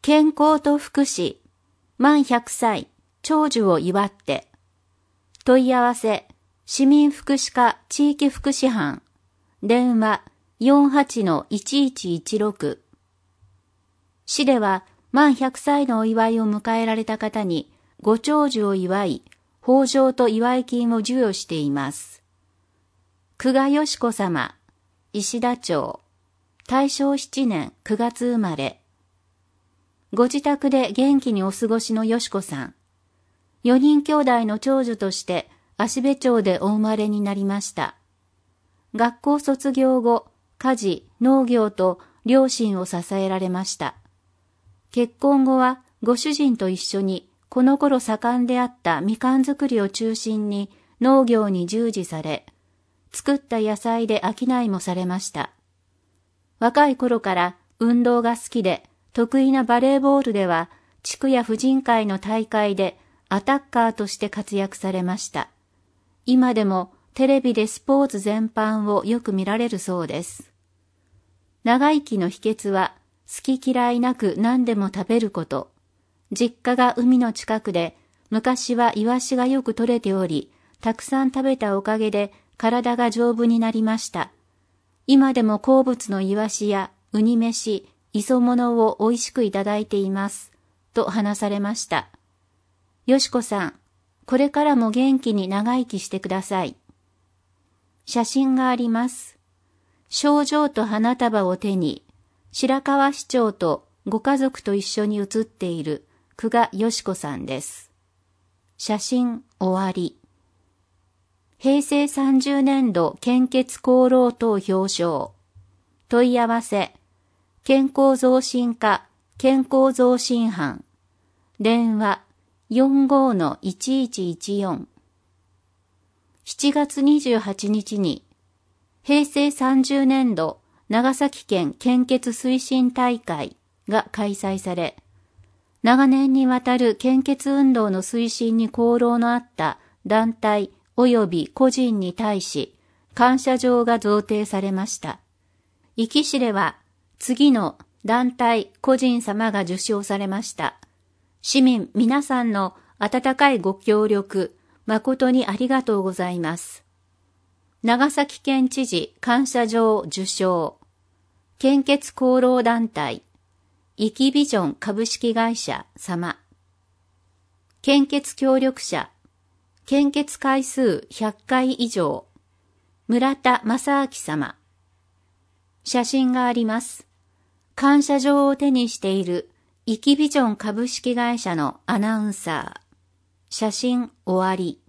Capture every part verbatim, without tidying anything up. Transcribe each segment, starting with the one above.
健康と福祉、満ひゃくさい、長寿を祝って。問い合わせ、市民福祉課地域福祉班、電話 よんはちのいちいちいちろく。市では満ひゃくさいのお祝いを迎えられた方にご長寿を祝い、豊穣と祝い金を授与しています。久我よし子様、石田町、大正ななねんくがつ生まれ。ご自宅で元気にお過ごしのよし子さん。よにん兄弟の長女として芦部町でお生まれになりました。学校卒業後、家事、農業と両親を支えられました。結婚後はご主人と一緒にこの頃盛んであったみかん作りを中心に農業に従事され、作った野菜で商いもされました。若い頃から運動が好きで、得意なバレーボールでは地区や婦人会の大会でアタッカーとして活躍されました。今でもテレビでスポーツ全般をよく見られるそうです。長生きの秘訣は好き嫌いなく何でも食べること。実家が海の近くで昔はイワシがよく取れており、たくさん食べたおかげで体が丈夫になりました。今でも好物のイワシやウニ飯、磯物を美味しくいただいています。と話されました。よしこさん、これからも元気に長生きしてください。写真があります。賞状と花束を手に、白河市長とご家族と一緒に写っている久我よし子さんです。写真終わり。へいせいさんじゅうねんど献血功労等表彰。問い合わせ、健康増進課健康増進班。電話 よんごのいちいちいちよん。しちがつにじゅうはちにちに、へいせいさんじゅうねんど長崎県献血推進大会が開催され、長年にわたる献血運動の推進に功労のあった団体及び個人に対し感謝状が贈呈されました。壱岐市では次の団体個人様が受賞されました。市民皆さんの温かいご協力、誠にありがとうございます。長崎県知事感謝状受賞。献血功労団体、壱岐ビジョン株式会社様。献血協力者、献血回数ひゃっかい以上、村田正明様。写真があります。感謝状を手にしている壱岐ビジョン株式会社のアナウンサー。写真終わり。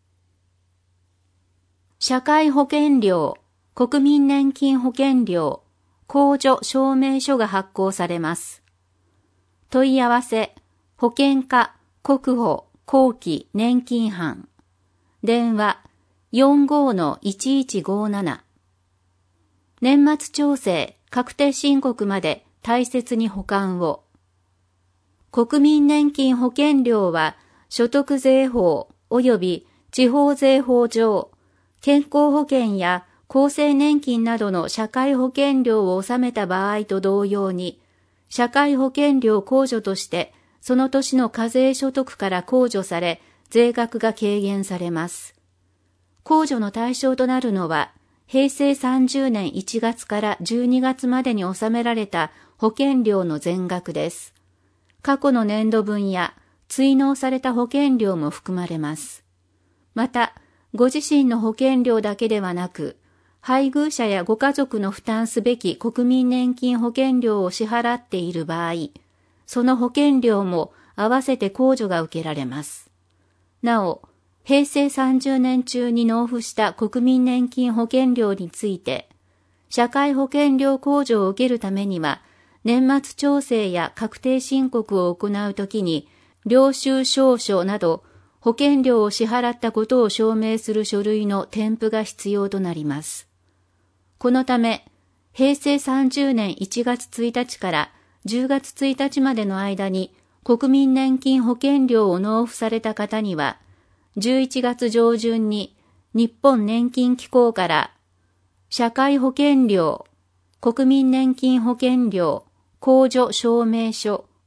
社会保険料、国民年金保険料、控除証明書が発行されます。問い合わせ、保険課、国保、後期年金班。電話 よんごのいちいちごなな。年末調整、確定申告まで大切に保管を。国民年金保険料は所得税法及び地方税法上、健康保険や厚生年金などの社会保険料を納めた場合と同様に、社会保険料控除としてその年の課税所得から控除され、税額が軽減されます。控除の対象となるのは、へいせいさんじゅうねんいちがつからじゅうにがつまでに納められた保険料の全額です。過去の年度分や追納された保険料も含まれます。また、ご自身の保険料だけではなく、配偶者やご家族の負担すべき国民年金保険料を支払っている場合、その保険料も合わせて控除が受けられます。なお、へいせいさんじゅうねん中に納付した国民年金保険料について、社会保険料控除を受けるためには、年末調整や確定申告を行うときに、領収証書など保険料を支払ったことを証明する書類の添付が必要となります。このため、へいせいさんじゅうねんいちがつついたちからじゅうがつついたちまでの間に国民年金保険料を納付された方には、じゅういちがつ上旬に日本年金機構から社会保険料、国民年金保険料、控除証明書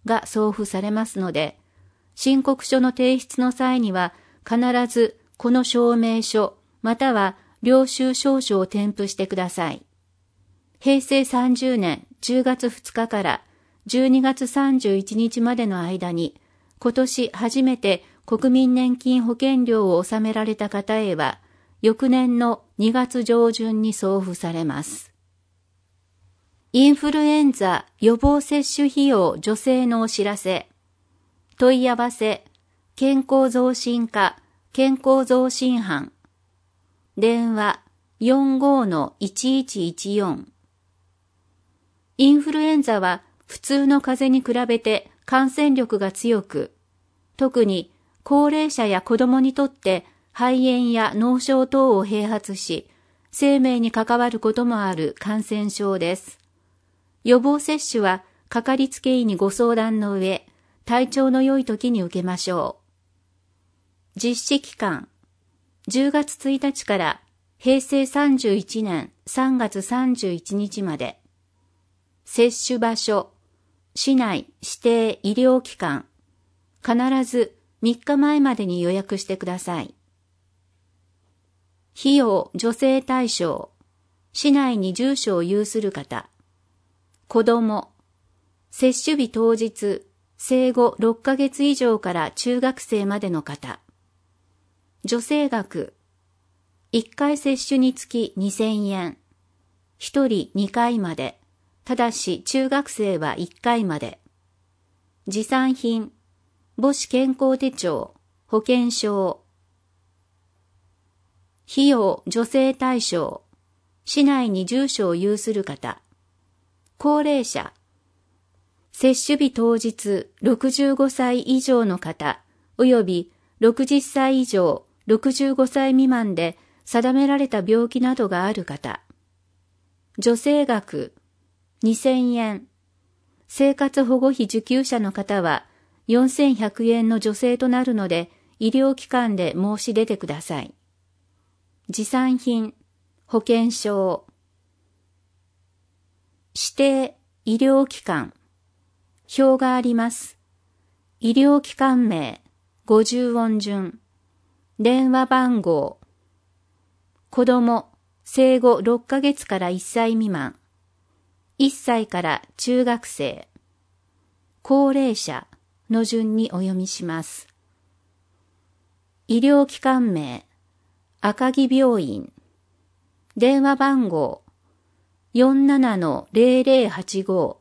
が送付されますので、申告書の提出の際には必ずこの証明書または領収証書を添付してください。へいせいさんじゅうねんじゅうがつふつかからじゅうにがつさんじゅういちにちまでの間に、今年初めて国民年金保険料を納められた方へは、翌年のにがつ上旬に送付されます。インフルエンザ予防接種費用助成のお知らせ。問い合わせ、健康増進課、健康増進班。電話 よんごーのいちいちいちよん。インフルエンザは普通の風邪に比べて感染力が強く、特に高齢者や子供にとって肺炎や脳症等を併発し、生命に関わることもある感染症です。予防接種はかかりつけ医にご相談の上、体調の良い時に受けましょう。実施期間、じゅうがつついたちからへいせいさんじゅういちねんさんがつさんじゅういちにちまで。接種場所、市内指定医療機関、必ずみっかまえまでに予約してください。費用助成対象、市内に住所を有する方、子供、接種日当日、生後ろっかげつ以上から中学生までの方、助成額、いっかい接種につきにせんえん、ひとりにかいまで、ただし中学生はいっかいまで。持参品、母子健康手帳、保険証。費用助成対象、市内に住所を有する方。高齢者、接種日当日ろくじゅうごさい以上の方、およびろくじゅっさい以上ろくじゅうごさい未満で定められた病気などがある方。助成額、にせんえん。生活保護費受給者の方はよんせんひゃくえんの助成となるので、医療機関で申し出てください。持参品、保険証。指定医療機関。表があります。医療機関名、ごじゅうおん順。電話番号。子供、生後ろっかげつからいっさい未満。いっさいから中学生。高齢者の順にお読みします。医療機関名、赤城病院。電話番号、よんななのぜろぜろはちご。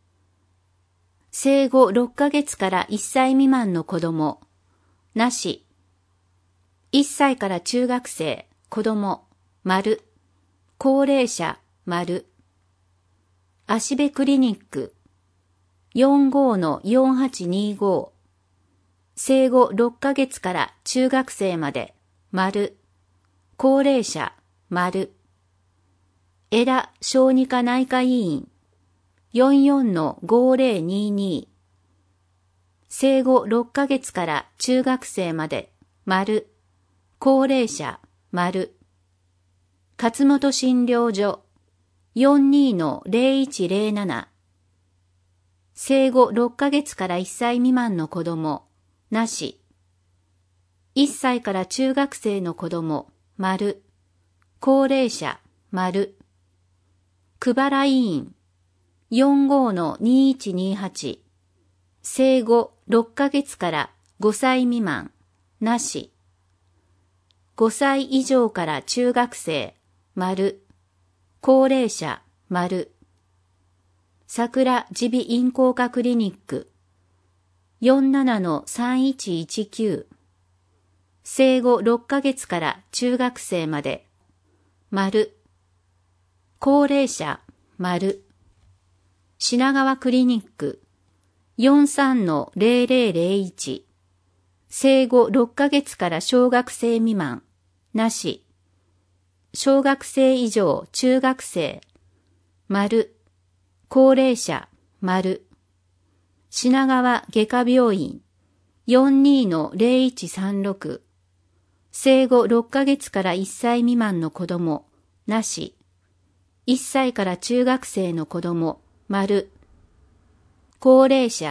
生後ろっかげつからいっさい未満の子供、なし。いっさいから中学生、子供、丸。高齢者、丸。足部クリニック、よんごーのよんはちにご。生後ろっかげつから中学生まで、丸。高齢者、丸。江田小児科内科医院、よんよんのごーぜろにに。生後ろっかげつから中学生まで、丸。高齢者、丸。勝本診療所、よんにのぜろいちぜろなな。生後ろっかげつからいっさい未満の子供、なし。いっさいから中学生の子供、丸。高齢者、丸。久原医院、よんごーのにいちにはち。生後ろっかげつからごさい未満、なし。ごさい以上から中学生、丸。高齢者、丸。桜耳鼻咽喉科クリニック、よんななのさんいちいちきゅう。生後ろっかげつから中学生まで、丸。高齢者、丸。品川クリニック、よんさんのぜろぜろぜろいち。生後ろっかげつから小学生未満、なし。小学生以上中学生、丸。高齢者、丸。品川外科病院、よんにのぜろいちさんろく。生後ろっかげつからいっさい未満の子供、なし。いっさいから中学生の子供、丸。高齢者、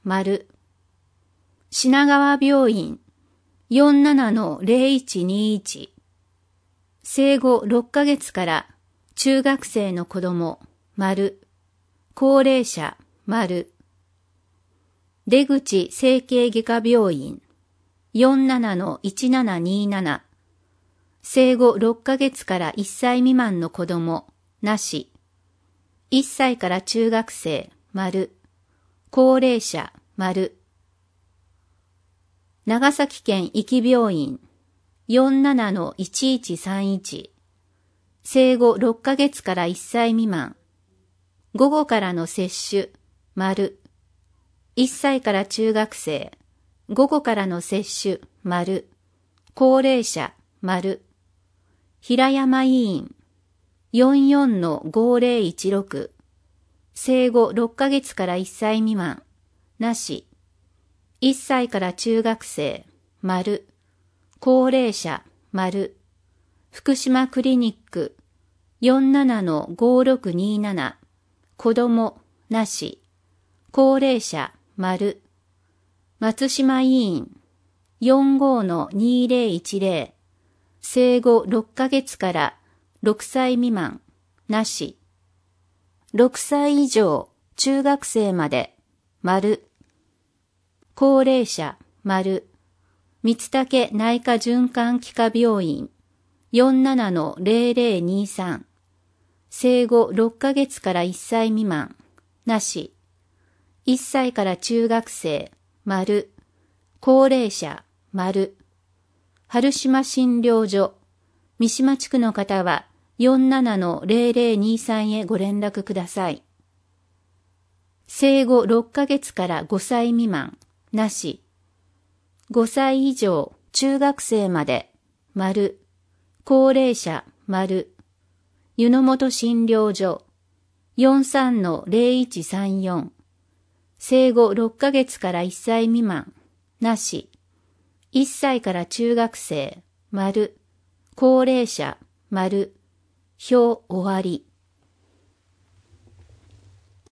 丸。品川病院 よんななのゼロいちにいち。生後ろっかげつから中学生の子供、丸。高齢者、丸。出口整形外科病院 よんななのいちななになな。生後ろっかげつからいっさい未満の子供、なし。いっさいから中学生、丸。高齢者、丸。長崎県壱岐病院 よんななのいちいちさんいち。生後ろっかげつからいっさい未満。午後からの接種、丸。いっさいから中学生。午後からの接種、丸。高齢者、丸。平山医院 よんよんのごゼロいちろく。生後ろっかげつからいっさい未満。なし。いっさいから中学生、丸。高齢者、丸。福島クリニック よんななのごろくになな。子供、なし。高齢者、丸。松島医院 よんごのにゼロいちゼロ。生後ろっかげつからろくさい未満、なし。ろくさい以上、中学生まで、丸。高齢者、丸。三竹内科循環器科病院 よんななのゼロゼロにさん。生後ろっかげつからいっさい未満、なし。いっさいから中学生、丸。高齢者、丸。春島診療所、三島地区の方は よんななのゼロゼロにさん へご連絡ください。生後ろっかげつからごさい未満、なし。ごさい以上、中学生まで、丸。高齢者、丸。湯の本診療所 よんさんのゼロいちさんよん。生後ろっかげつからいっさい未満、なし。いっさいから中学生、丸。高齢者、丸。表終わり。